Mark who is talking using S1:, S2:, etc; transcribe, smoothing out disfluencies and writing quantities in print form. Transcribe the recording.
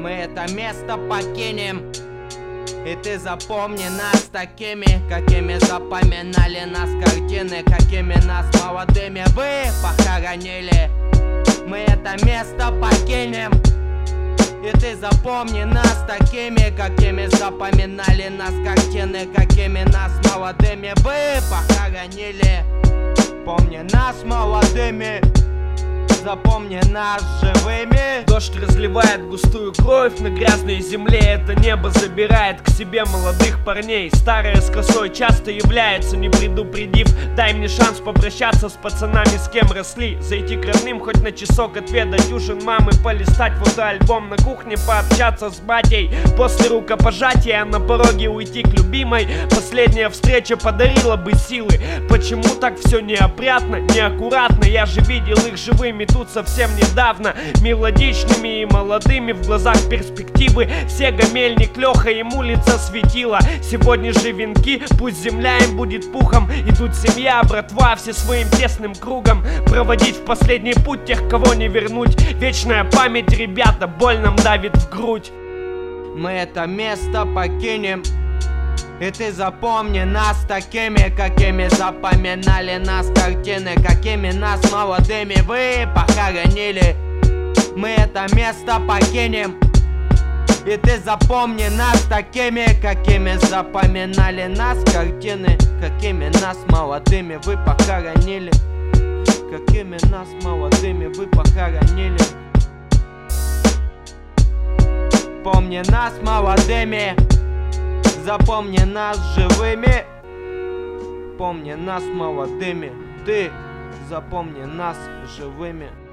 S1: Мы это место покинем, и ты запомни нас такими, какими запоминали нас картины, какими нас молодыми вы похоронили. Мы это место покинем, и ты запомни нас такими, какими запоминали нас картины, какими нас молодыми вы похоронили. Помни нас молодыми, запомни нас живыми.
S2: Дождь разливает густую кровь на грязной земле. Это небо забирает к себе молодых парней. Старые с косой часто являются, не предупредив. Дай мне шанс попрощаться с пацанами, с кем росли. Зайти к родным хоть на часок, отведать ужин мамы, полистать фотоальбом на кухне, пообщаться с батей. После рукопожатия на пороге уйти к любимой. Последняя встреча подарила бы силы. Почему так все неопрятно, неаккуратно? Я же видел их живыми тут совсем недавно, мелодичными и молодыми, в глазах перспективы. Сега, Мельник, Леха, ему лица светила. Сегодня же венки, пусть земля им будет пухом. Идут семья, братва, все своим тесным кругом. Проводить в последний путь тех, кого не вернуть. Вечная память, ребята, боль нам давит в грудь.
S1: Мы это место покинем, и ты запомни нас такими, какими запоминали нас картины, какими нас молодыми вы похоронили. Мы это место покинем, и ты запомни нас такими, какими запоминали нас картины, какими нас молодыми вы похоронили. Какими нас молодыми вы похоронили. Помни нас молодыми, запомни нас живыми. Помни нас молодыми, ты запомни нас живыми.